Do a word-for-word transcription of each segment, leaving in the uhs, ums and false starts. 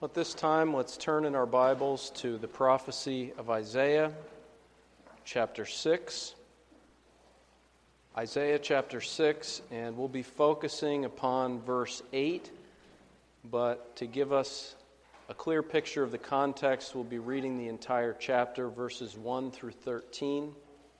At this time, let's turn in our Bibles to the prophecy of Isaiah, chapter six. Isaiah chapter six, and we'll be focusing upon verse eight, but to give us a clear picture of the context, we'll be reading the entire chapter, verses one through thirteen.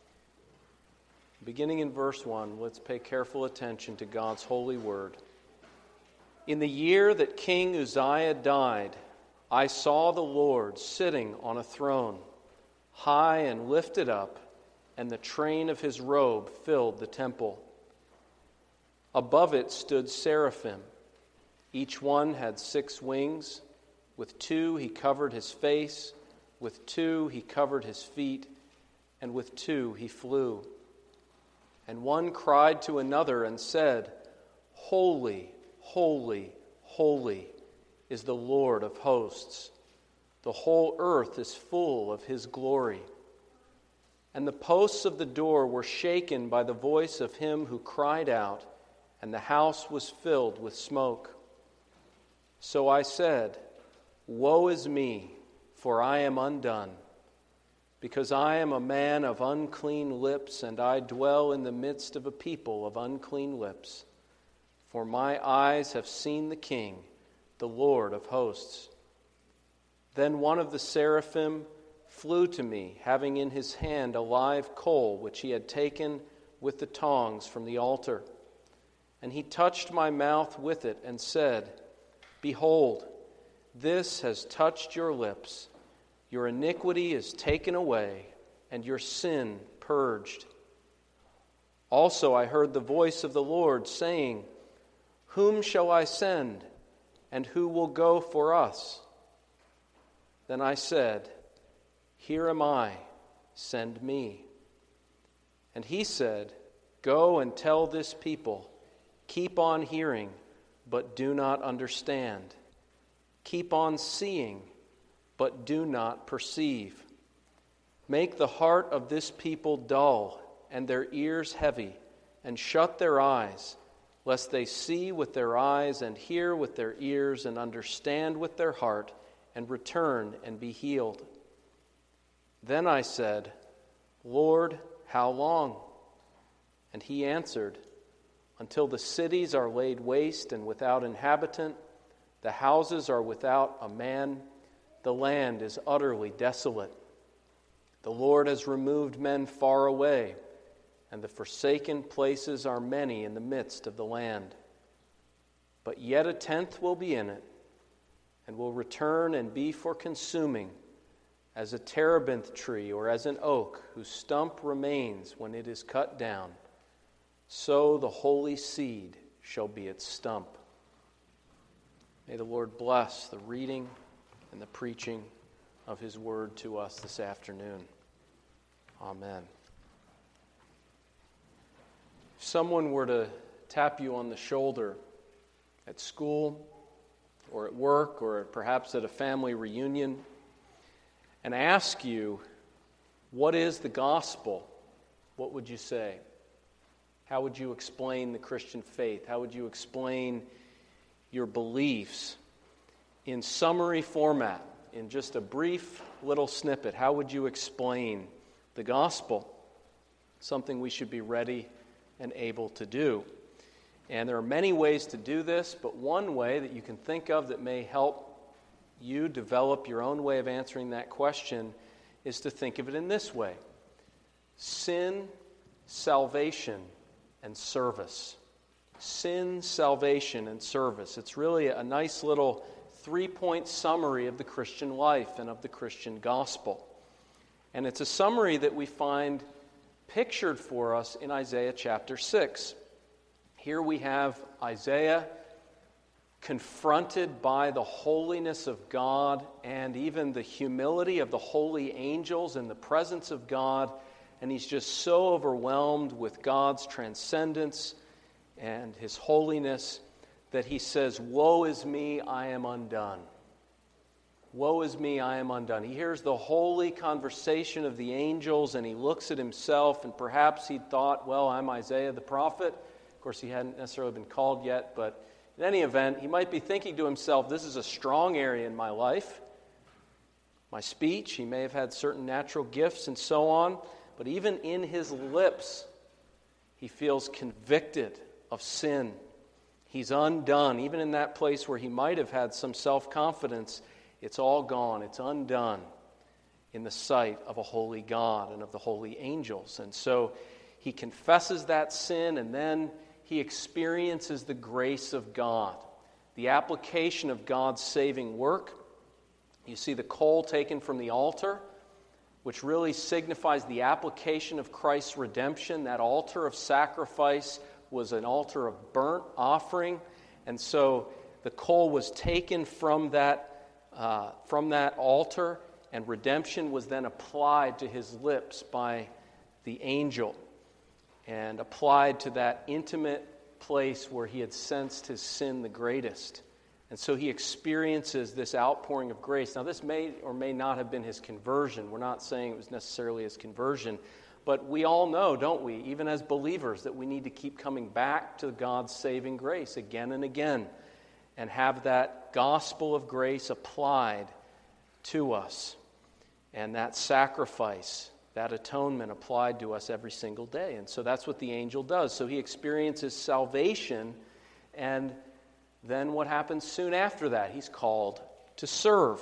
Beginning in verse one, let's pay careful attention to God's holy word. In the year that King Uzziah died, I saw the Lord sitting on a throne, high and lifted up, and the train of his robe filled the temple. Above it stood seraphim. Each one had six wings. With two he covered his face, with two he covered his feet, and with two he flew. And one cried to another and said, Holy, holy, holy is the Lord of hosts. The whole earth is full of his glory. And the posts of the door were shaken by the voice of him who cried out, and the house was filled with smoke. So I said, Woe is me, for I am undone, because I am a man of unclean lips, and I dwell in the midst of a people of unclean lips. For my eyes have seen the King, the Lord of hosts. Then one of the seraphim flew to me, having in his hand a live coal, which he had taken with the tongs from the altar. And he touched my mouth with it and said, Behold, this has touched your lips. Your iniquity is taken away, and your sin purged. Also I heard the voice of the Lord saying, Whom shall I send, and who will go for us? Then I said, Here am I, send me. And he said, Go and tell this people, keep on hearing, but do not understand. Keep on seeing, but do not perceive. Make the heart of this people dull, and their ears heavy, and shut their eyes, lest they see with their eyes and hear with their ears and understand with their heart and return and be healed. Then I said, Lord, how long? And he answered, Until the cities are laid waste and without inhabitant, the houses are without a man, the land is utterly desolate. The Lord has removed men far away, and the forsaken places are many in the midst of the land. But yet a tenth will be in it, and will return and be for consuming, as a terebinth tree or as an oak whose stump remains when it is cut down. So the holy seed shall be its stump. May the Lord bless the reading and the preaching of his word to us this afternoon. Amen. If someone were to tap you on the shoulder at school or at work or perhaps at a family reunion and ask you, what is the gospel? What would you say? How would you explain the Christian faith? How would you explain your beliefs in summary format, in just a brief little snippet? How would you explain the gospel? Something we should be ready and able to do. And there are many ways to do this, but one way that you can think of that may help you develop your own way of answering that question is to think of it in this way: sin, salvation, and service. Sin, salvation, and service. It's really a nice little three-point summary of the Christian life and of the Christian gospel. And it's a summary that we find pictured for us in Isaiah chapter six. Here we have Isaiah confronted by the holiness of God and even the humility of the holy angels in the presence of God, and he's just so overwhelmed with God's transcendence and his holiness that he says, Woe is me, I am undone. Woe is me, I am undone. He hears the holy conversation of the angels, and he looks at himself, and perhaps he thought, well, I'm Isaiah the prophet. Of course, he hadn't necessarily been called yet, but In any event, he might be thinking to himself, this is a strong area in my life. My speech, he may have had certain natural gifts and so on, but even in his lips, he feels convicted of sin. He's undone. Even in that place where he might have had some self-confidence, it's all gone. It's undone in the sight of a holy God and of the holy angels. And so he confesses that sin, and then he experiences the grace of God, the application of God's saving work. You see the coal taken from the altar, which really signifies the application of Christ's redemption. That altar of sacrifice was an altar of burnt offering, and so the coal was taken from that uh, from that altar, and redemption was then applied to his lips by the angel, and applied to that intimate place where he had sensed his sin the greatest. And so he experiences this outpouring of grace. Now, this may or may not have been his conversion. We're not saying it was necessarily his conversion. But we all know, don't we, even as believers, that we need to keep coming back to God's saving grace again and again and have that gospel of grace applied to us, and that sacrifice, that atonement applied to us every single day. And so that's what the angel does. So he experiences salvation, and then what happens soon after that? He's called to serve.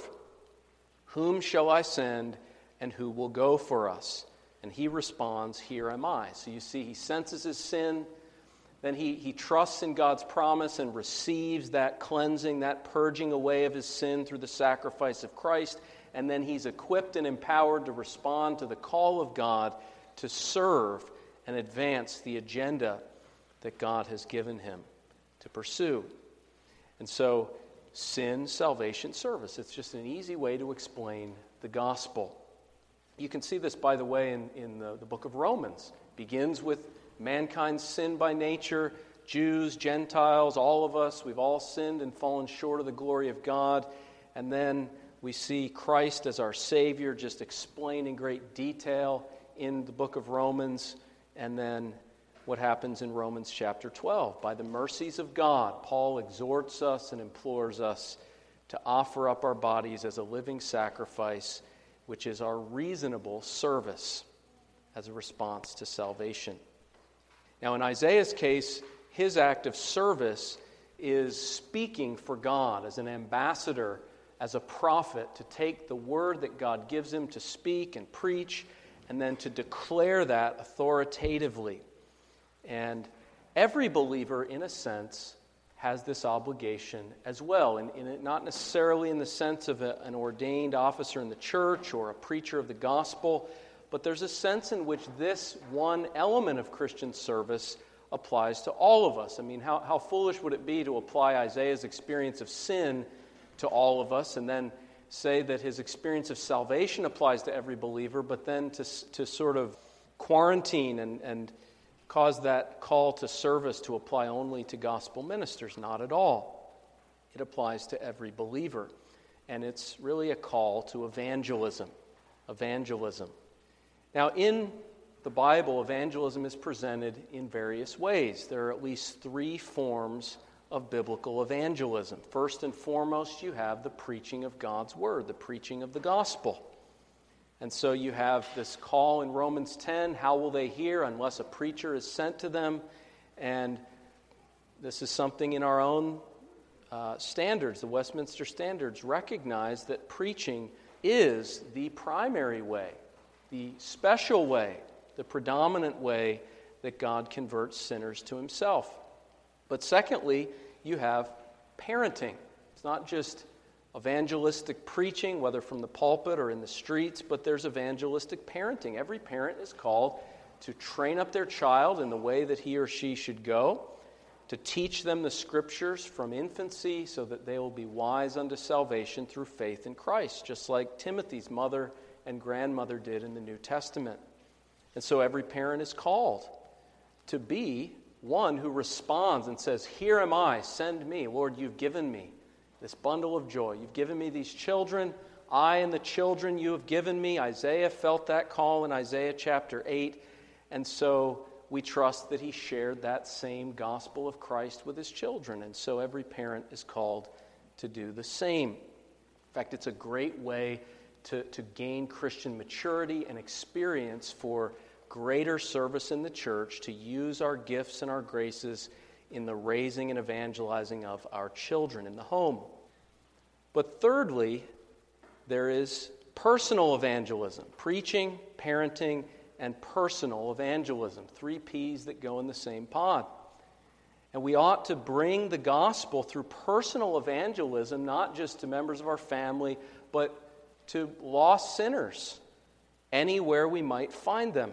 Whom shall I send, and who will go for us? And he responds, here am I. So you see, he senses his sin, then he, he trusts in God's promise and receives that cleansing, that purging away of his sin through the sacrifice of Christ, and then he's equipped and empowered to respond to the call of God to serve and advance the agenda that God has given him to pursue. And so, sin, salvation, service. It's just an easy way to explain the gospel. You can see this, by the way, in, in the, the book of Romans. It begins with mankind's sin by nature, Jews, Gentiles, all of us. We've all sinned and fallen short of the glory of God. And then we see Christ as our Savior, just explained in great detail in the book of Romans. And then what happens in Romans chapter twelve. By the mercies of God, Paul exhorts us and implores us to offer up our bodies as a living sacrifice, which is our reasonable service as a response to salvation. Now, in Isaiah's case, his act of service is speaking for God as an ambassador, as a prophet, to take the word that God gives him to speak and preach, and then to declare that authoritatively. And every believer, in a sense, has this obligation as well, and in it, not necessarily in the sense of a, an ordained officer in the church or a preacher of the gospel, but there's a sense in which this one element of Christian service applies to all of us. I mean, how, how foolish would it be to apply Isaiah's experience of sin to all of us and then say that his experience of salvation applies to every believer, but then to, to sort of quarantine and, and cause that call to service to apply only to gospel ministers? Not at all. It applies to every believer. And it's really a call to evangelism. Evangelism. Now, in the Bible, evangelism is presented in various ways. There are at least three forms of biblical evangelism. First and foremost, you have the preaching of God's word, the preaching of the gospel. And so you have this call in Romans ten, how will they hear unless a preacher is sent to them? And this is something in our own uh, standards, the Westminster Standards, recognize that preaching is the primary way, the special way, the predominant way that God converts sinners to himself. But secondly, you have parenting. It's not just evangelistic preaching, whether from the pulpit or in the streets, but there's evangelistic parenting. Every parent is called to train up their child in the way that he or she should go, to teach them the scriptures from infancy so that they will be wise unto salvation through faith in Christ, just like Timothy's mother and grandmother did in the New Testament. And so every parent is called to be one who responds and says, here am I, send me. Lord, you've given me this bundle of joy. You've given me these children. I and the children you have given me. Isaiah felt that call in Isaiah chapter eight. And so we trust that he shared that same gospel of Christ with his children. And so every parent is called to do the same. In fact, it's a great way to, to gain Christian maturity and experience for greater service in the church, to use our gifts and our graces in the raising and evangelizing of our children in the home. But thirdly, there is personal evangelism, preaching, parenting, and personal evangelism, three P's that go in the same pod. And we ought to bring the gospel through personal evangelism, not just to members of our family, but to lost sinners, anywhere we might find them.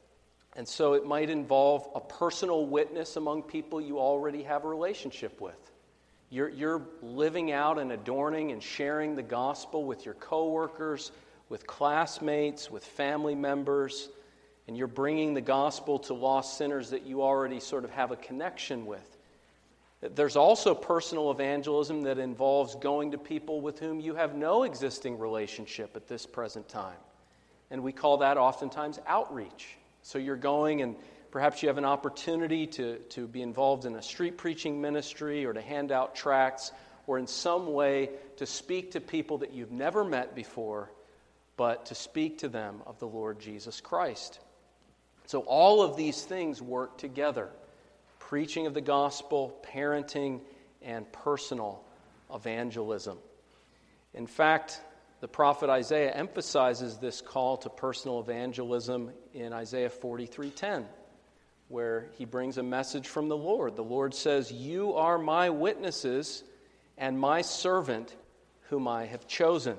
And so it might involve a personal witness among people you already have a relationship with. You're, you're living out and adorning and sharing the gospel with your coworkers, with classmates, with family members, and you're bringing the gospel to lost sinners that you already sort of have a connection with. There's also personal evangelism that involves going to people with whom you have no existing relationship at this present time. And we call that oftentimes outreach. So you're going and perhaps you have an opportunity to, to be involved in a street preaching ministry or to hand out tracts or in some way to speak to people that you've never met before, but to speak to them of the Lord Jesus Christ. So all of these things work together. Preaching of the gospel, parenting, and personal evangelism. In fact, the prophet Isaiah emphasizes this call to personal evangelism in Isaiah forty-three ten, where he brings a message from the Lord. The Lord says, "You are my witnesses and my servant whom I have chosen."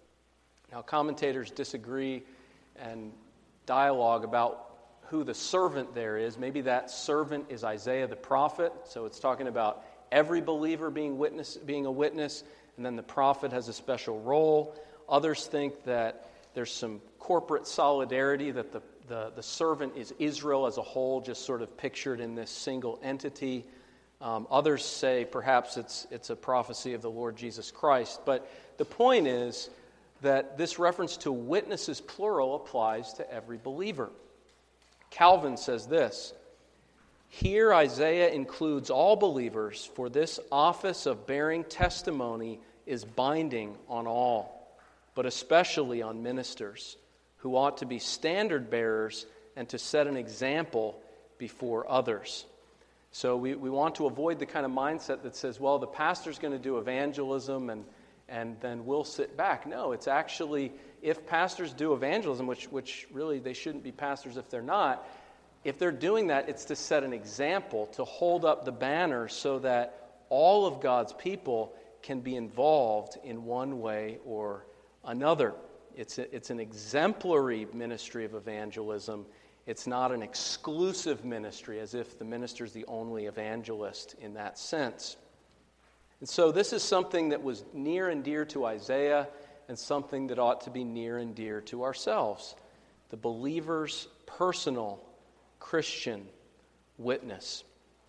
Now, commentators disagree and dialogue about who the servant there is. Maybe that servant is Isaiah the prophet, so it's talking about every believer being witness, being a witness, and then the prophet has a special role. Others think that there's some corporate solidarity, that the, the, the servant is Israel as a whole, just sort of pictured in this single entity. Um, others say perhaps it's it's a prophecy of the Lord Jesus Christ. But the point is that this reference to witnesses, plural, applies to every believer. Calvin says this: "Here Isaiah includes all believers, for this office of bearing testimony is binding on all, but especially on ministers, who ought to be standard bearers and to set an example before others." So we, we want to avoid the kind of mindset that says, well, the pastor's going to do evangelism and, and then we'll sit back. No, it's actually, if pastors do evangelism, which, which really they shouldn't be pastors if they're not, if they're doing that, it's to set an example, to hold up the banner so that all of God's people can be involved in one way or another. It's a, it's an exemplary ministry of evangelism. It's not an exclusive ministry, as if the minister's the only evangelist in that sense. And so this is something that was near and dear to Isaiah and something that ought to be near and dear to ourselves. The believer's personal Christian witness.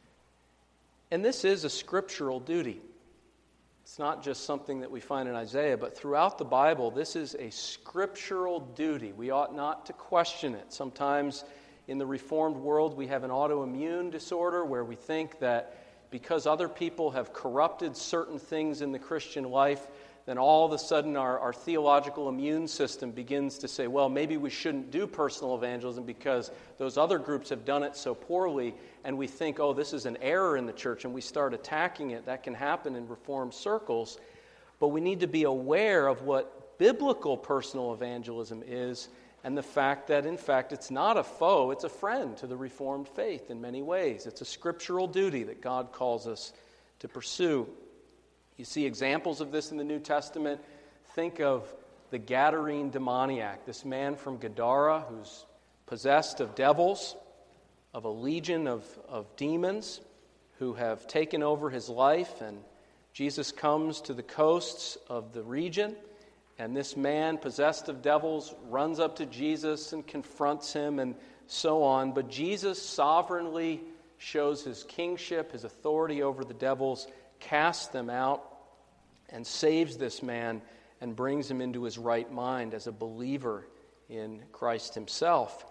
And this is a scriptural duty. It's not just something that we find in Isaiah, but throughout the Bible, this is a scriptural duty. We ought not to question it. Sometimes in the Reformed world, we have an autoimmune disorder where we think that because other people have corrupted certain things in the Christian life, then all of a sudden our, our theological immune system begins to say, well, maybe we shouldn't do personal evangelism because those other groups have done it so poorly, and we think, oh, this is an error in the church, and we start attacking it. That can happen in Reformed circles. But we need to be aware of what biblical personal evangelism is, and the fact that, in fact, it's not a foe, it's a friend to the Reformed faith in many ways. It's a scriptural duty that God calls us to pursue. You see examples of this in the New Testament. Think of the Gadarene demoniac, this man from Gadara who's possessed of devils, of a legion of, of demons who have taken over his life. And Jesus comes to the coasts of the region, and this man possessed of devils runs up to Jesus and confronts him and so on. But Jesus sovereignly shows his kingship, his authority over the devils, casts them out, and saves this man and brings him into his right mind as a believer in Christ himself.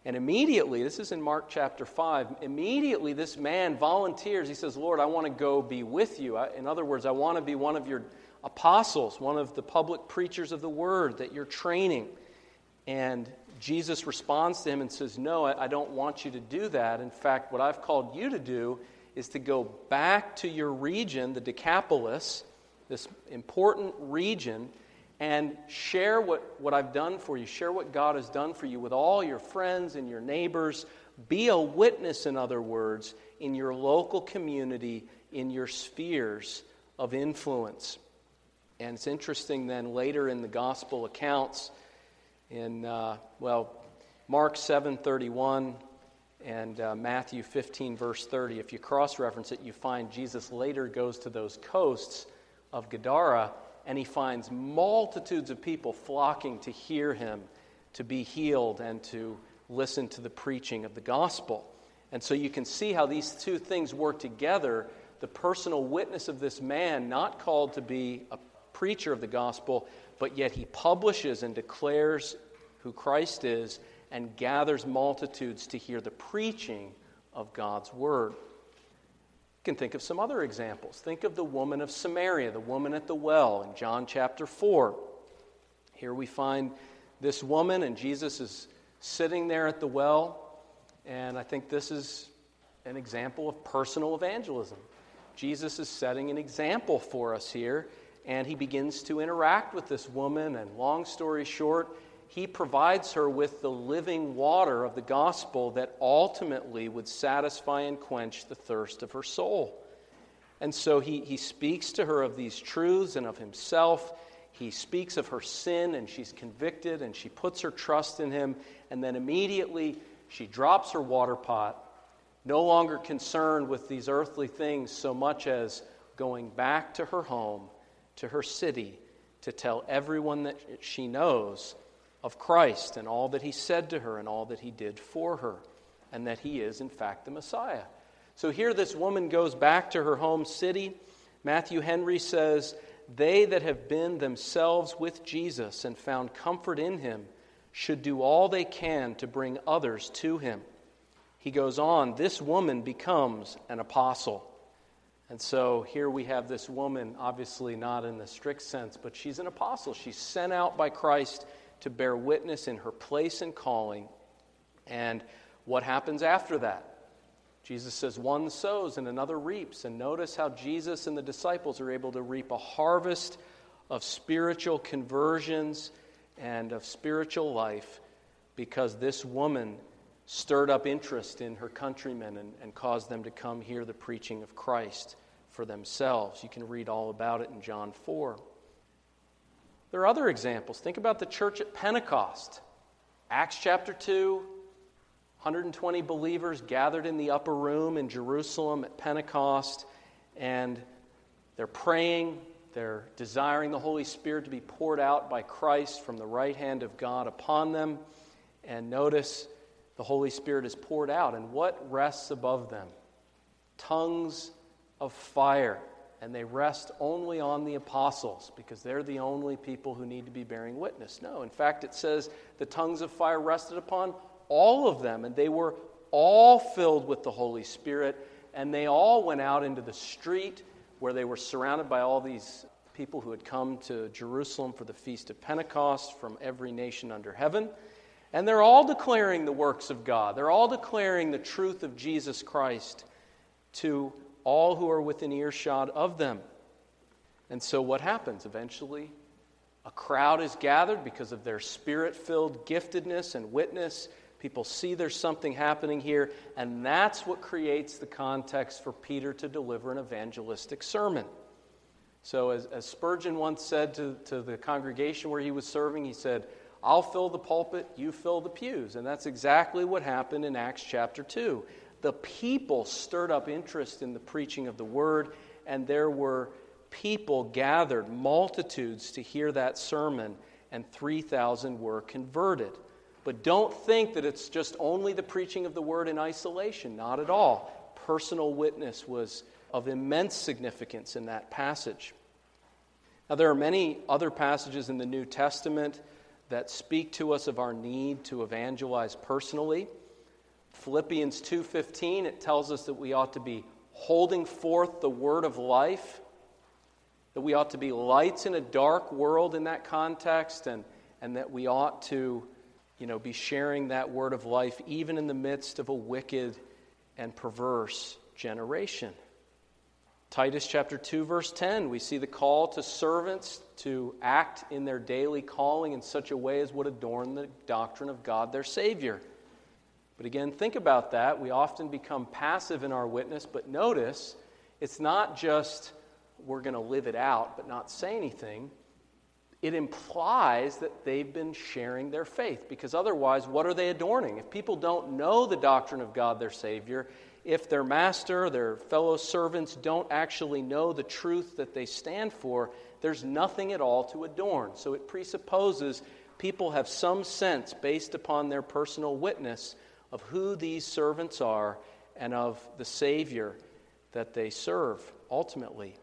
And immediately, this is in Mark chapter five, immediately this man volunteers. He says, Lord, I want to go be with you. I, in other words, I want to be one of your apostles, one of the public preachers of the word that you're training. And Jesus responds to him and says, no, I, I don't want you to do that. In fact, what I've called you to do is to go back to your region, the Decapolis, this important region, and share what, what I've done for you. Share what God has done for you with all your friends and your neighbors. Be a witness, in other words, in your local community, in your spheres of influence. And it's interesting then later in the gospel accounts, in, uh, well, Mark seven thirty-one and uh, Matthew fifteen verse thirty, if you cross-reference it, you find Jesus later goes to those coasts of Gadara, and he finds multitudes of people flocking to hear him, to be healed, and to listen to the preaching of the gospel. And so you can see how these two things work together. The personal witness of this man, not called to be a preacher of the gospel, but yet he publishes and declares who Christ is and gathers multitudes to hear the preaching of God's word. You can think of some other examples. Think of the woman of Samaria, the woman at the well in John chapter four. Here we find this woman, and Jesus is sitting there at the well, and I think this is an example of personal evangelism. Jesus is setting an example for us here, and he begins to interact with this woman, and long story short, he provides her with the living water of the gospel that ultimately would satisfy and quench the thirst of her soul. And so he, he speaks to her of these truths and of himself. He speaks of her sin, and she's convicted, and she puts her trust in him, and then immediately she drops her water pot, no longer concerned with these earthly things so much as going back to her home, to her city, to tell everyone that she knows of Christ and all that he said to her and all that he did for her, and that he is, in fact, the Messiah. So here this woman goes back to her home city. Matthew Henry says, they that have been themselves with Jesus and found comfort in him should do all they can to bring others to him. He goes on, this woman becomes an apostle. And so here we have this woman, obviously not in the strict sense, but she's an apostle. She's sent out by Christ to bear witness in her place and calling. And what happens after that? Jesus says one sows and another reaps. And notice how Jesus and the disciples are able to reap a harvest of spiritual conversions and of spiritual life because this woman stirred up interest in her countrymen and, and caused them to come hear the preaching of Christ for themselves. You can read all about it in John four. There are other examples. Think about the church at Pentecost. Acts chapter two, one hundred twenty believers gathered in the upper room in Jerusalem at Pentecost, and they're praying, they're desiring the Holy Spirit to be poured out by Christ from the right hand of God upon them. And notice the Holy Spirit is poured out, and what rests above them? Tongues of fire. And they rest only on the apostles because they're the only people who need to be bearing witness. No, in fact, it says the tongues of fire rested upon all of them, and they were all filled with the Holy Spirit, and they all went out into the street where they were surrounded by all these people who had come to Jerusalem for the Feast of Pentecost from every nation under heaven. And they're all declaring the works of God. They're all declaring the truth of Jesus Christ to all who are within earshot of them. And so what happens? Eventually, a crowd is gathered because of their spirit-filled giftedness and witness. People see there's something happening here, and that's what creates the context for Peter to deliver an evangelistic sermon. So as, as Spurgeon once said to, to the congregation where he was serving, he said, I'll fill the pulpit, you fill the pews. And that's exactly what happened in Acts chapter two. The people stirred up interest in the preaching of the word, and there were people gathered, multitudes, to hear that sermon, and three thousand were converted. But don't think that it's just only the preaching of the word in isolation. Not at all. Personal witness was of immense significance in that passage. Now, there are many other passages in the New Testament that speak to us of our need to evangelize personally. Philippians two fifteen, it tells us that we ought to be holding forth the word of life, that we ought to be lights in a dark world in that context, and, and that we ought to, you know, be sharing that word of life even in the midst of a wicked and perverse generation. Titus chapter two, verse ten, we see the call to servants to act in their daily calling in such a way as would adorn the doctrine of God, their Savior. But again, think about that. We often become passive in our witness, but notice, it's not just we're going to live it out but not say anything. It implies that they've been sharing their faith, because otherwise, what are they adorning? If people don't know the doctrine of God, their Savior, if their master, their fellow servants don't actually know the truth that they stand for, there's nothing at all to adorn. So it presupposes people have some sense, based upon their personal witness, of who these servants are and of the Savior that they serve ultimately.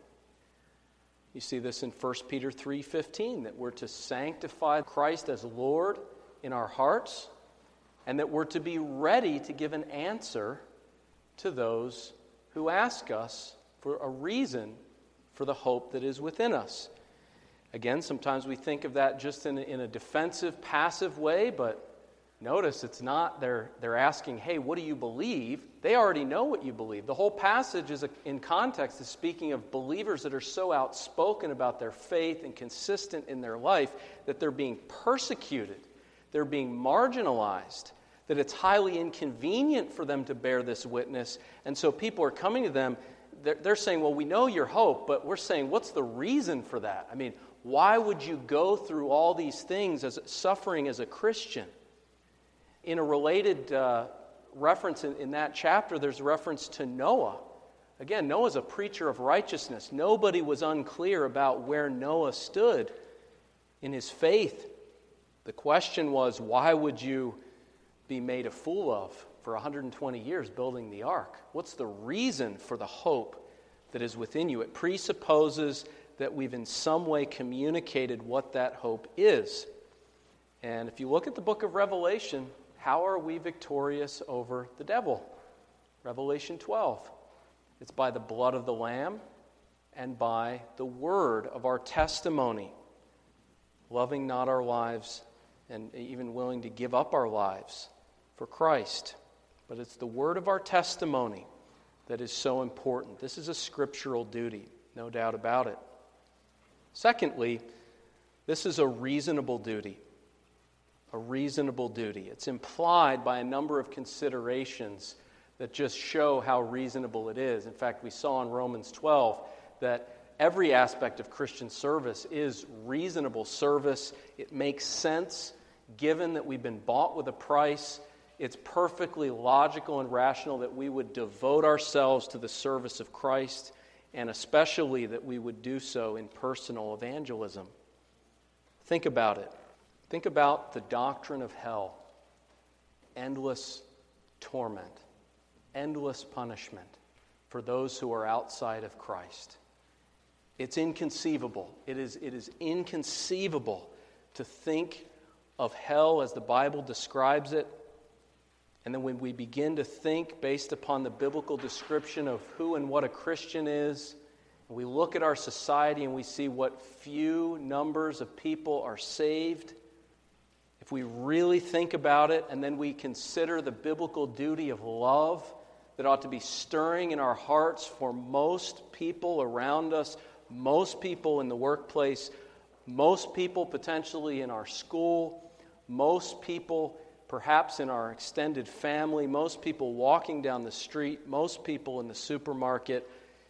You see this in First Peter three fifteen, that we're to sanctify Christ as Lord in our hearts, and that we're to be ready to give an answer to those who ask us for a reason for the hope that is within us. Again, sometimes we think of that just in a, in a defensive, passive way, but notice it's not they're, they're asking, hey, what do you believe? They already know what you believe. The whole passage is a, in context is speaking of believers that are so outspoken about their faith and consistent in their life that they're being persecuted, they're being marginalized, that it's highly inconvenient for them to bear this witness. And so people are coming to them, they're, they're saying, well, we know your hope, but we're saying, what's the reason for that? I mean, why would you go through all these things as suffering as a Christian? In a related uh, reference in, in that chapter, there's a reference to Noah. Again, Noah's a preacher of righteousness. Nobody was unclear about where Noah stood in his faith. The question was, why would you be made a fool of for one hundred twenty years building the ark? What's the reason for the hope that is within you? It presupposes that we've in some way communicated what that hope is. And if you look at the book of Revelation, how are we victorious over the devil? Revelation twelve. It's by the blood of the Lamb and by the word of our testimony, loving not our lives and even willing to give up our lives for Christ. But it's the word of our testimony that is so important. This is a scriptural duty, no doubt about it. Secondly, this is a reasonable duty. A reasonable duty. It's implied by a number of considerations that just show how reasonable it is. In fact, we saw in Romans twelve that every aspect of Christian service is reasonable service. It makes sense given that we've been bought with a price. It's perfectly logical and rational that we would devote ourselves to the service of Christ, and especially that we would do so in personal evangelism. Think about it. Think about the doctrine of hell. Endless torment, endless punishment for those who are outside of Christ. It's inconceivable. It is, it is inconceivable to think of hell as the Bible describes it. And then when we begin to think based upon the biblical description of who and what a Christian is, and we look at our society and we see what few numbers of people are saved, if we really think about it and then we consider the biblical duty of love that ought to be stirring in our hearts for most people around us, most people in the workplace, most people potentially in our school, most people perhaps in our extended family, most people walking down the street, most people in the supermarket,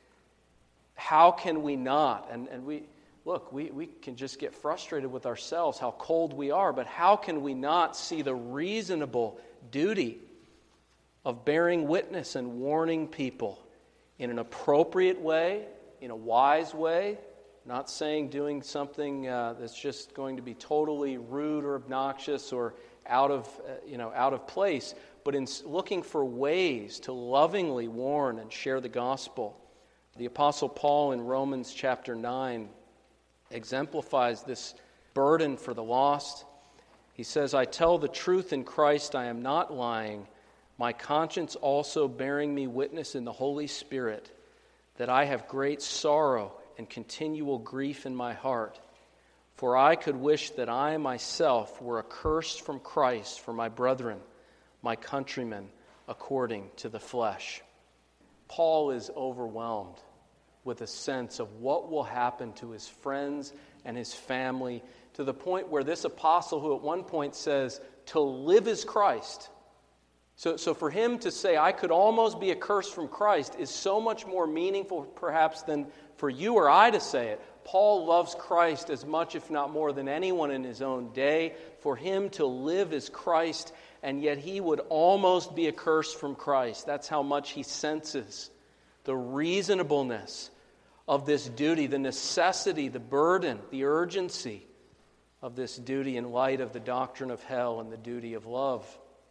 how can we not? And, and we, look, we, we can just get frustrated with ourselves, how cold we are, but how can we not see the reasonable duty of bearing witness and warning people in an appropriate way, in a wise way, not saying doing something uh, that's just going to be totally rude or obnoxious or out of, uh, you know, out of place, but in looking for ways to lovingly warn and share the gospel. The Apostle Paul in Romans chapter nine exemplifies this burden for the lost. He says, I tell the truth in Christ, I am not lying, my conscience also bearing me witness in the Holy Spirit, that I have great sorrow and continual grief in my heart. For I could wish that I myself were accursed from Christ for my brethren, my countrymen, according to the flesh. Paul is overwhelmed with a sense of what will happen to his friends and his family, to the point where this apostle, who at one point says, to live is Christ. So, so for him to say, I could almost be accursed from Christ, is so much more meaningful perhaps than for you or I to say it. Paul loves Christ as much, if not more, than anyone in his own day. For him to live is Christ, and yet he would almost be accursed from Christ. That's how much he senses the reasonableness of this duty, the necessity, the burden, the urgency of this duty in light of the doctrine of hell and the duty of love.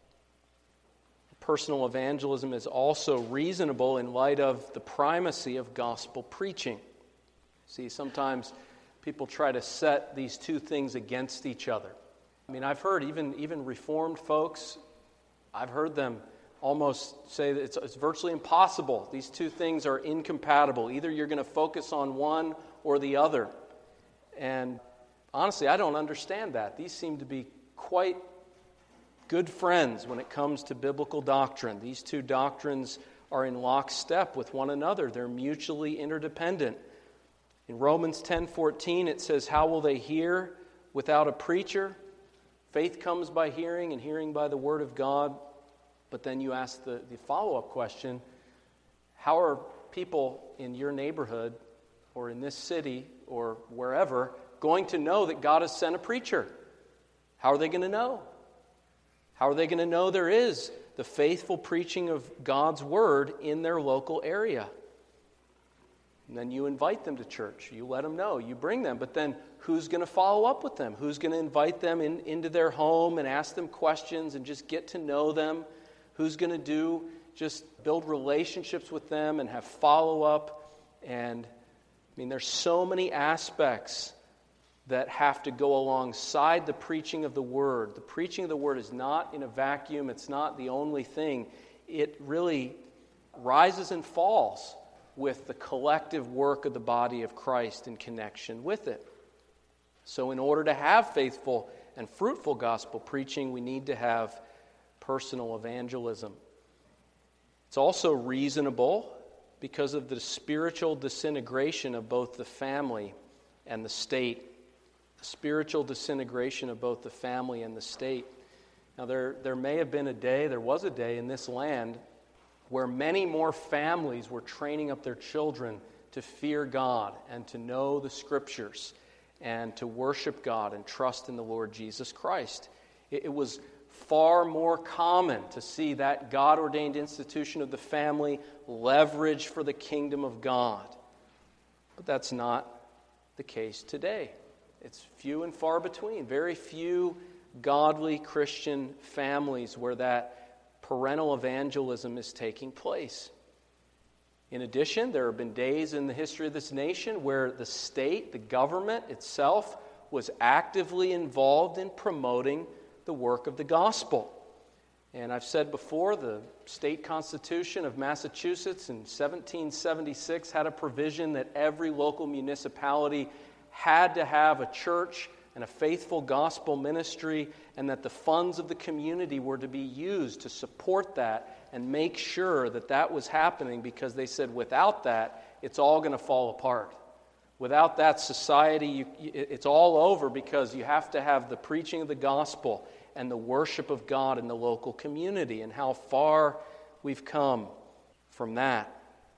Personal evangelism is also reasonable in light of the primacy of gospel preaching. See, sometimes people try to set these two things against each other. I mean, I've heard even, even Reformed folks, I've heard them almost say that it's, it's virtually impossible. These two things are incompatible. Either you're going to focus on one or the other. And honestly, I don't understand that. These seem to be quite good friends when it comes to biblical doctrine. These two doctrines are in lockstep with one another. They're mutually interdependent. In Romans ten fourteen, it says, how will they hear without a preacher? Faith comes by hearing, and hearing by the word of God. But then you ask the, the follow-up question, how are people in your neighborhood or in this city or wherever going to know that God has sent a preacher? How are they going to know? How are they going to know there is the faithful preaching of God's word in their local area? And then you invite them to church. You let them know. You bring them. But then who's going to follow up with them? Who's going to invite them in, into their home and ask them questions and just get to know them? Who's going to do just build relationships with them and have follow-up? And, I mean, there's so many aspects that have to go alongside the preaching of the Word. The preaching of the Word is not in a vacuum. It's not the only thing. It really rises and falls with the collective work of the body of Christ in connection with it. So in order to have faithful and fruitful gospel preaching, we need to have personal evangelism. It's also reasonable because of the spiritual disintegration of both the family and the state. The spiritual disintegration of both the family and the state. Now there, there may have been a day, there was a day in this land where many more families were training up their children to fear God and to know the Scriptures and to worship God and trust in the Lord Jesus Christ. It, it was far more common to see that God-ordained institution of the family leveraged for the kingdom of God. But that's not the case today. It's few and far between. Very few godly Christian families where that parental evangelism is taking place. In addition, there have been days in the history of this nation where the state, the government itself, was actively involved in promoting the work of the gospel. And I've said before, the state constitution of Massachusetts in seventeen seventy-six had a provision that every local municipality had to have a church and a faithful gospel ministry, and that the funds of the community were to be used to support that and make sure that that was happening, because they said without that, it's all going to fall apart. Without that society, you, it's all over, because you have to have the preaching of the gospel and the worship of God in the local community, and how far we've come from that.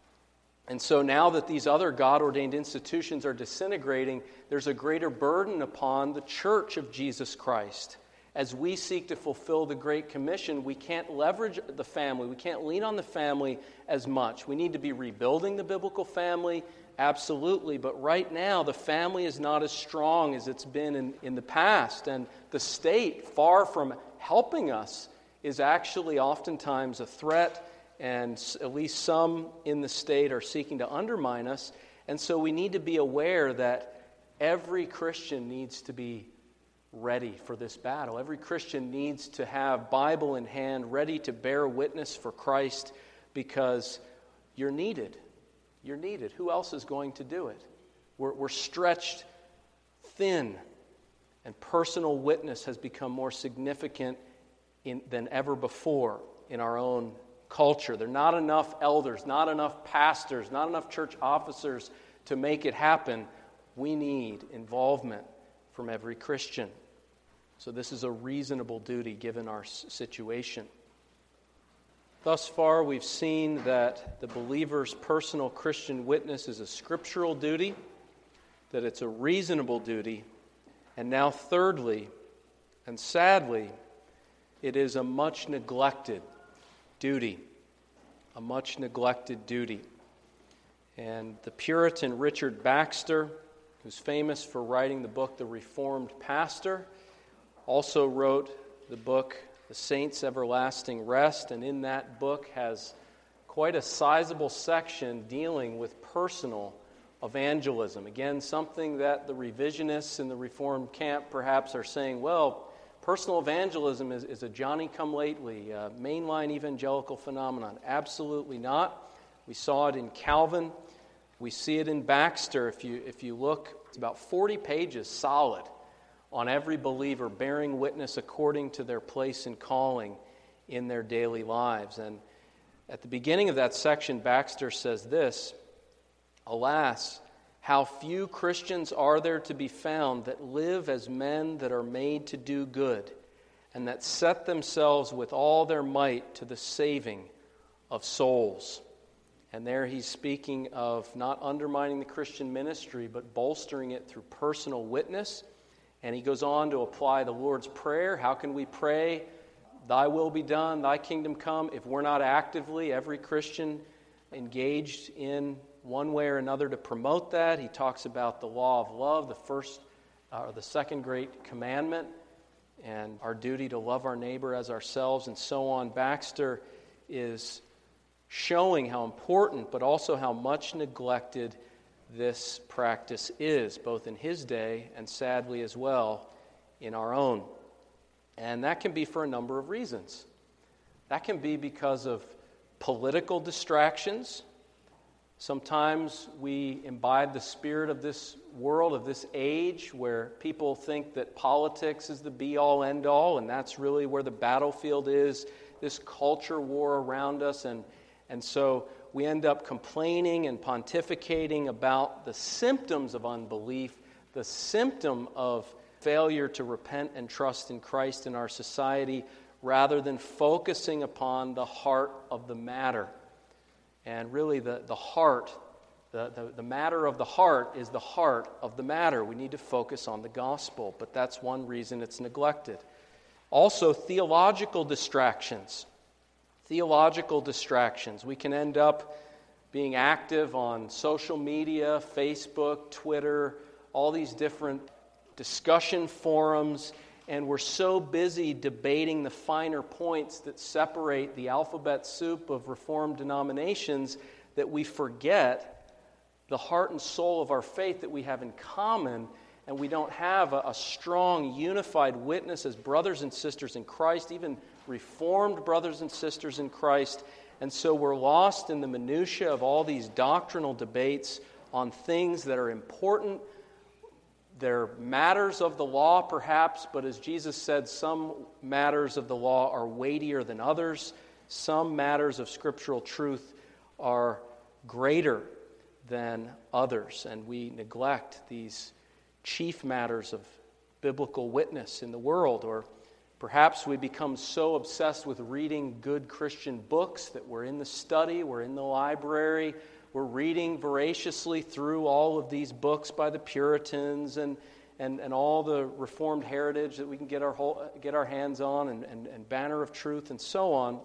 And so now that these other God-ordained institutions are disintegrating, there's a greater burden upon the church of Jesus Christ. As we seek to fulfill the Great Commission, we can't leverage the family. We can't lean on the family as much. We need to be rebuilding the biblical family, absolutely. But right now, the family is not as strong as it's been in, in the past. And the state, far from helping us, is actually oftentimes a threat. And at least some in the state are seeking to undermine us. And so we need to be aware that every Christian needs to be ready for this battle. Every Christian needs to have Bible in hand, ready to bear witness for Christ, because you're needed. You're needed. Who else is going to do it? We're, we're stretched thin, and personal witness has become more significant in, than ever before in our own culture. There are not enough elders, not enough pastors, not enough church officers to make it happen. We need involvement from every Christian. So this is a reasonable duty given our situation. Thus far, we've seen that the believer's personal Christian witness is a scriptural duty, that it's a reasonable duty, and now thirdly, and sadly, it is a much neglected duty. A much neglected duty. And the Puritan Richard Baxter, who's famous for writing the book The Reformed Pastor, also wrote the book The Saints' Everlasting Rest, and in that book has quite a sizable section dealing with personal evangelism. Again, something that the revisionists in the Reformed camp perhaps are saying, well, personal evangelism is, is a Johnny-come-lately, uh, mainline evangelical phenomenon. Absolutely not. We saw it in Calvin. We see it in Baxter. If you, if you look, it's about forty pages solid on every believer bearing witness according to their place and calling in their daily lives. And at the beginning of that section, Baxter says this, "Alas, how few Christians are there to be found that live as men that are made to do good, and that set themselves with all their might to the saving of souls." And there he's speaking of not undermining the Christian ministry, but bolstering it through personal witness. And he goes on to apply the Lord's Prayer. How can we pray, "Thy will be done, thy kingdom come," if we're not actively, every Christian, engaged in one way or another to promote that? He talks about the law of love, the first uh, or the second great commandment, and our duty to love our neighbor as ourselves, and so on. Baxter is showing how important, but also how much neglected this practice is, both in his day and sadly as well in our own. And that can be for a number of reasons. That can be because of political distractions. Sometimes we imbibe the spirit of this world, of this age, where people think that politics is the be-all, end-all, and that's really where the battlefield is, this culture war around us. And, and so we end up complaining and pontificating about the symptoms of unbelief, the symptom of failure to repent and trust in Christ in our society, rather than focusing upon the heart of the matter. And really the, the heart, the, the, the matter of the heart is the heart of the matter. We need to focus on the gospel, but that's one reason it's neglected. Also, theological distractions. Theological distractions. We can end up being active on social media, Facebook, Twitter, all these different discussion forums, and we're so busy debating the finer points that separate the alphabet soup of Reformed denominations that we forget the heart and soul of our faith that we have in common, and we don't have a, a strong, unified witness as brothers and sisters in Christ, even Reformed brothers and sisters in Christ. And so we're lost in the minutia of all these doctrinal debates on things that are important. They're matters of the law, perhaps, but as Jesus said, some matters of the law are weightier than others. Some matters of scriptural truth are greater than others, and we neglect these chief matters of biblical witness in the world. Or perhaps we become so obsessed with reading good Christian books that we're in the study, we're in the library, we're reading voraciously through all of these books by the Puritans and and, and all the Reformed heritage that we can get our whole, get our hands on, and, and, and Banner of Truth and so on.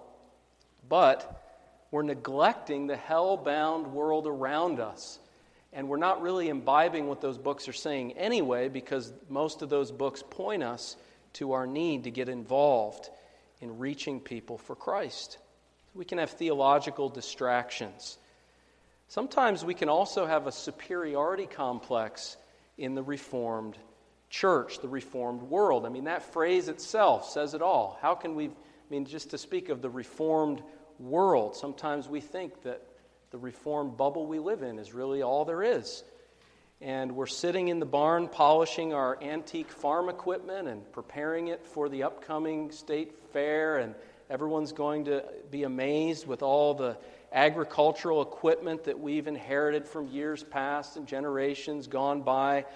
But we're neglecting the hell-bound world around us. And we're not really imbibing what those books are saying anyway, because most of those books point us to our need to get involved in reaching people for Christ. We can have theological distractions. Sometimes we can also have a superiority complex in the Reformed church, the Reformed world. I mean, that phrase itself says it all. How can we, I mean, just to speak of the Reformed world, sometimes we think that the Reformed bubble we live in is really all there is. And we're sitting in the barn polishing our antique farm equipment and preparing it for the upcoming state fair, and everyone's going to be amazed with all the agricultural equipment that we've inherited from years past and generations gone by.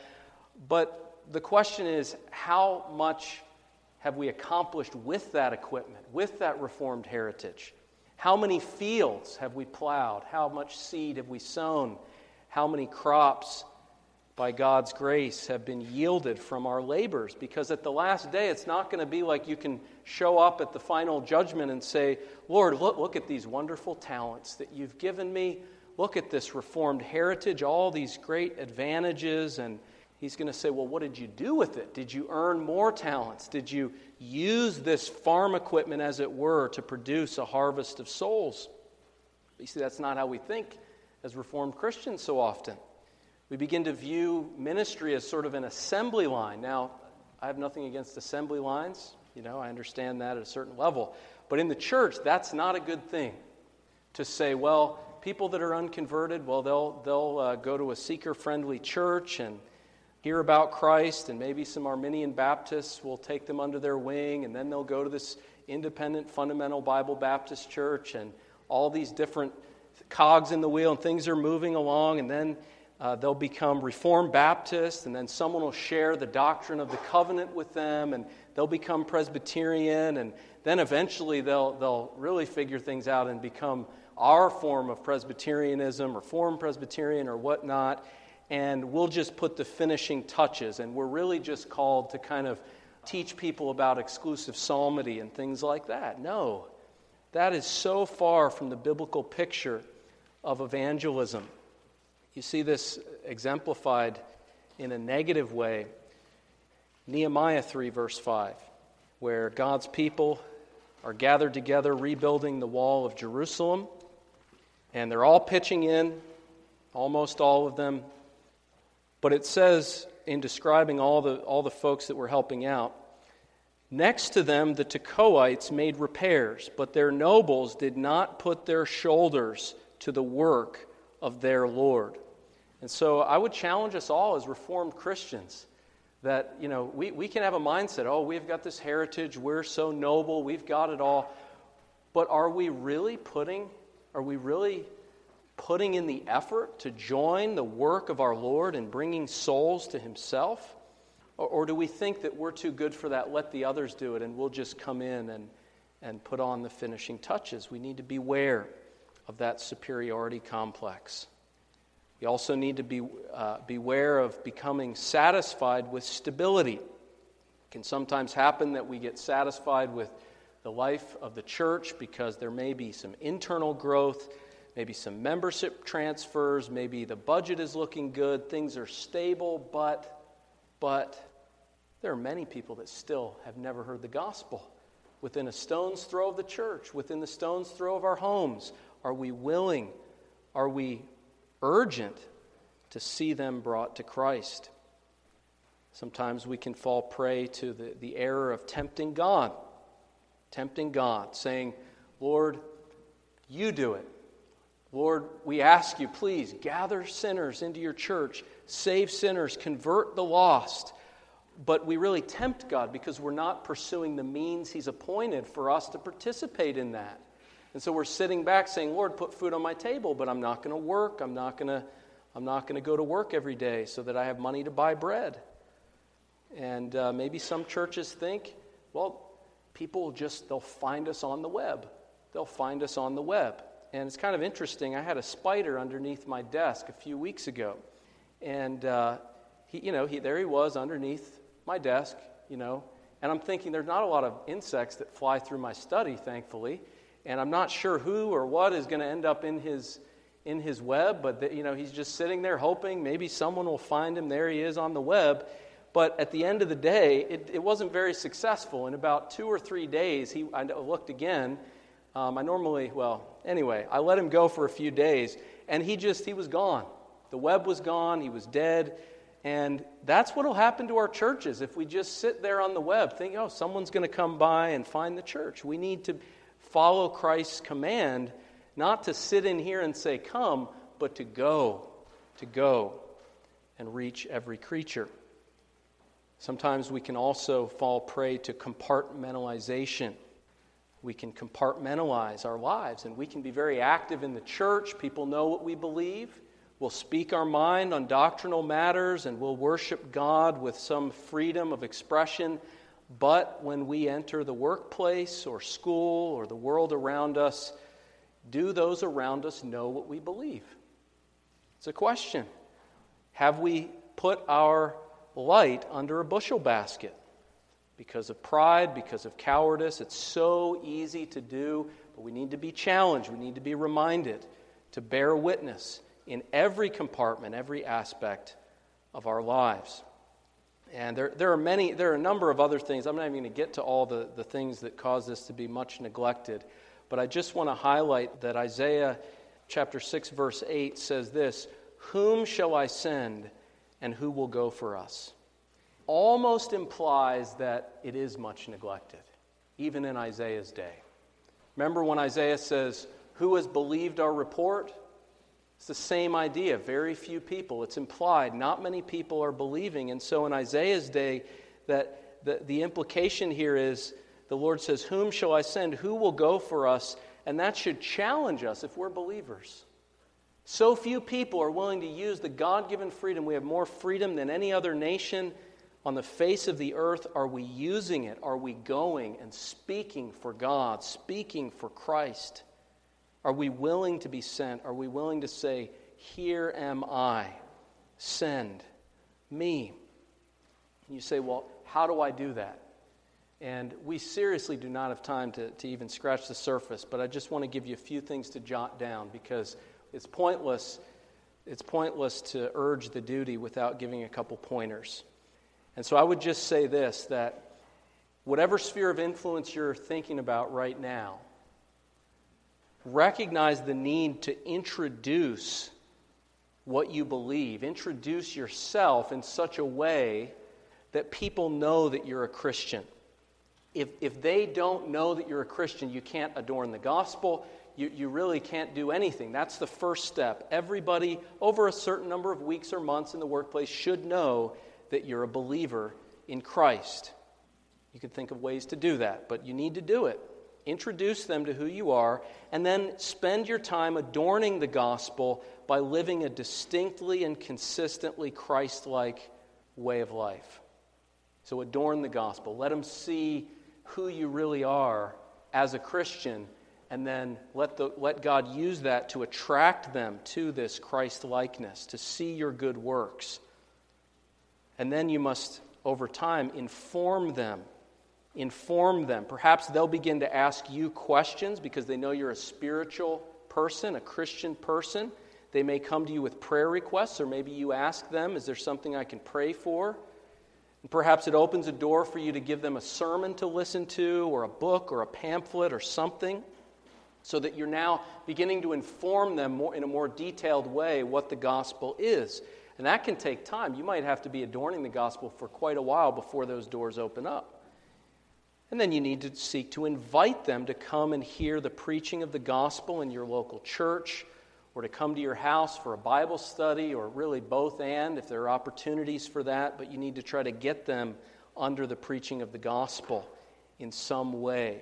But the question is, how much have we accomplished with that equipment, with that Reformed heritage? How many fields have we plowed? How much seed have we sown? How many crops, by God's grace, have been yielded from our labors? Because at the last day, it's not going to be like you can show up at the final judgment and say, Lord, look, look at these wonderful talents that you've given me. Look at this Reformed heritage, all these great advantages. And He's going to say, well, what did you do with it? Did you earn more talents? Did you use this farm equipment, as it were, to produce a harvest of souls? But you see, that's not how we think as Reformed Christians so often. We begin to view ministry as sort of an assembly line. Now, I have nothing against assembly lines. You know, I understand that at a certain level. But in the church, that's not a good thing. To say, well, people that are unconverted, well, they'll they'll uh, go to a seeker-friendly church and hear about Christ, and maybe some Arminian Baptists will take them under their wing, and then they'll go to this independent, fundamental Bible Baptist church, and all these different cogs in the wheel, and things are moving along, and then Uh, they'll become Reformed Baptists, and then someone will share the doctrine of the covenant with them, and they'll become Presbyterian, and then eventually they'll they'll really figure things out and become our form of Presbyterianism, Reformed Presbyterian or whatnot, and we'll just put the finishing touches, and we're really just called to kind of teach people about exclusive psalmody and things like that. No, that is so far from the biblical picture of evangelism. You see this exemplified in a negative way. Nehemiah three, verse five, where God's people are gathered together rebuilding the wall of Jerusalem, and they're all pitching in, almost all of them. But it says, in describing all the all the folks that were helping out, next to them the Tekoites made repairs, but their nobles did not put their shoulders to the work of their Lord. And so I would challenge us all as Reformed Christians that, you know, we, we can have a mindset, oh, we've got this heritage, we're so noble, we've got it all. But are we really putting, are we really putting in the effort to join the work of our Lord in bringing souls to Himself? Or, or do we think that we're too good for that, let the others do it, and we'll just come in and, and put on the finishing touches? We need to beware of that superiority complex. We also need to be uh, beware of becoming satisfied with stability. It can sometimes happen that we get satisfied with the life of the church because there may be some internal growth, maybe some membership transfers, maybe the budget is looking good, things are stable, but, but there are many people that still have never heard the gospel. Within a stone's throw of the church, within the stone's throw of our homes, are we willing, are we urgent to see them brought to Christ? Sometimes we can fall prey to the, the error of tempting God. Tempting God, saying, Lord, you do it. Lord, we ask you, please, gather sinners into your church, save sinners, convert the lost. But we really tempt God because we're not pursuing the means He's appointed for us to participate in that. And so we're sitting back saying, Lord, put food on my table, but I'm not going to work. I'm not going to I'm not going to go to work every day so that I have money to buy bread. And uh, maybe some churches think, well, people will just, they'll find us on the web. They'll find us on the web. And it's kind of interesting. I had a spider underneath my desk a few weeks ago. And, uh, he, you know, he, there he was underneath my desk, you know. And I'm thinking there's not a lot of insects that fly through my study, thankfully. And I'm not sure who or what is going to end up in his in his web, but the, you know, he's just sitting there hoping maybe someone will find him. There he is on the web. But at the end of the day, it, it wasn't very successful. In about two or three days, he I looked again. Um, I normally, well, anyway, I let him go for a few days, and he just, he was gone. The web was gone. He was dead. And that's what will happen to our churches if we just sit there on the web thinking, oh, someone's going to come by and find the church. We need to follow Christ's command, not to sit in here and say, come, but to go, to go and reach every creature. Sometimes we can also fall prey to compartmentalization. We can compartmentalize our lives, and we can be very active in the church. People know what we believe. We'll speak our mind on doctrinal matters, and we'll worship God with some freedom of expression. But when we enter the workplace or school or the world around us, do those around us know what we believe? It's a question. Have we put our light under a bushel basket? Because of pride, because of cowardice, it's so easy to do, but we need to be challenged. We need to be reminded to bear witness in every compartment, every aspect of our lives. And there, there are many, there are a number of other things. I'm not even going to get to all the, the things that cause this to be much neglected, but I just want to highlight that Isaiah chapter six, verse eight says this, "Whom shall I send, and who will go for us?" Almost implies that it is much neglected, even in Isaiah's day. Remember when Isaiah says, "Who has believed our report?" It's the same idea. Very few people. It's implied. Not many people are believing. And so in Isaiah's day, that the, the implication here is the Lord says, "Whom shall I send? Who will go for us?" And that should challenge us if we're believers. So few people are willing to use the God-given freedom. We have more freedom than any other nation on the face of the earth. Are we using it? Are we going and speaking for God, speaking for Christ? Are we willing to be sent? Are we willing to say, "Here am I, send me"? And you say, well, how do I do that? And we seriously do not have time to, to even scratch the surface, but I just want to give you a few things to jot down because it's pointless, it's pointless to urge the duty without giving a couple pointers. And so I would just say this, that whatever sphere of influence you're thinking about right now, recognize the need to introduce what you believe. Introduce yourself in such a way that people know that you're a Christian. If if they don't know that you're a Christian, you can't adorn the gospel. You, you really can't do anything. That's the first step. Everybody over a certain number of weeks or months in the workplace should know that you're a believer in Christ. You can think of ways to do that, but you need to do it. Introduce them to who you are, and then spend your time adorning the gospel by living a distinctly and consistently Christ-like way of life. So adorn the gospel. Let them see who you really are as a Christian, and then let the let God use that to attract them to this Christ-likeness, to see your good works. And then you must, over time, inform them. Inform them. Perhaps they'll begin to ask you questions because they know you're a spiritual person, a Christian person. They may come to you with prayer requests, or maybe you ask them, "Is there something I can pray for?" And perhaps it opens a door for you to give them a sermon to listen to, or a book, or a pamphlet, or something, so that you're now beginning to inform them more in a more detailed way what the gospel is. And that can take time. You might have to be adorning the gospel for quite a while before those doors open up. And then you need to seek to invite them to come and hear the preaching of the gospel in your local church, or to come to your house for a Bible study, or really both and, if there are opportunities for that. But you need to try to get them under the preaching of the gospel in some way.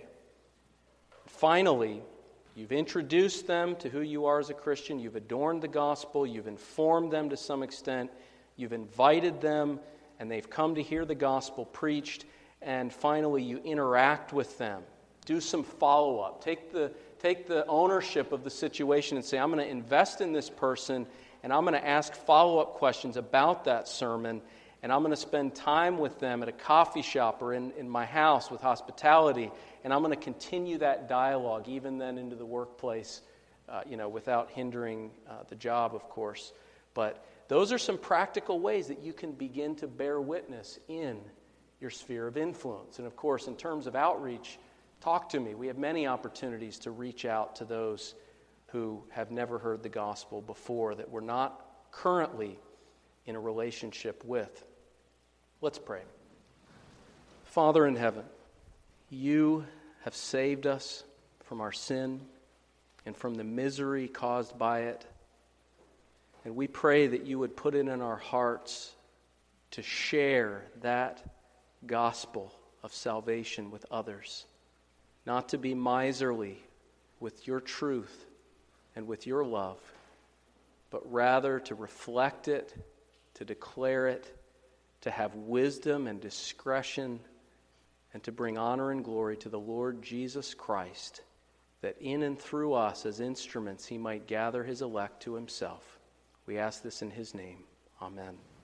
Finally, you've introduced them to who you are as a Christian. You've adorned the gospel. You've informed them to some extent. You've invited them, and they've come to hear the gospel preached. And finally, you interact with them. Do some follow-up. Take the, take the ownership of the situation and say, "I'm going to invest in this person, and I'm going to ask follow-up questions about that sermon, and I'm going to spend time with them at a coffee shop or in, in my house with hospitality, and I'm going to continue that dialogue even then into the workplace, uh, you know, without hindering uh, the job, of course." But those are some practical ways that you can begin to bear witness in your sphere of influence. And of course, in terms of outreach, talk to me. We have many opportunities to reach out to those who have never heard the gospel before, that we're not currently in a relationship with. Let's pray. Father in heaven, you have saved us from our sin and from the misery caused by it. And we pray that you would put it in our hearts to share that gospel of salvation with others, not to be miserly with your truth and with your love, but rather to reflect it, to declare it, to have wisdom and discretion, and to bring honor and glory to the Lord Jesus Christ, that in and through us as instruments he might gather his elect to himself. We ask this in his name. Amen.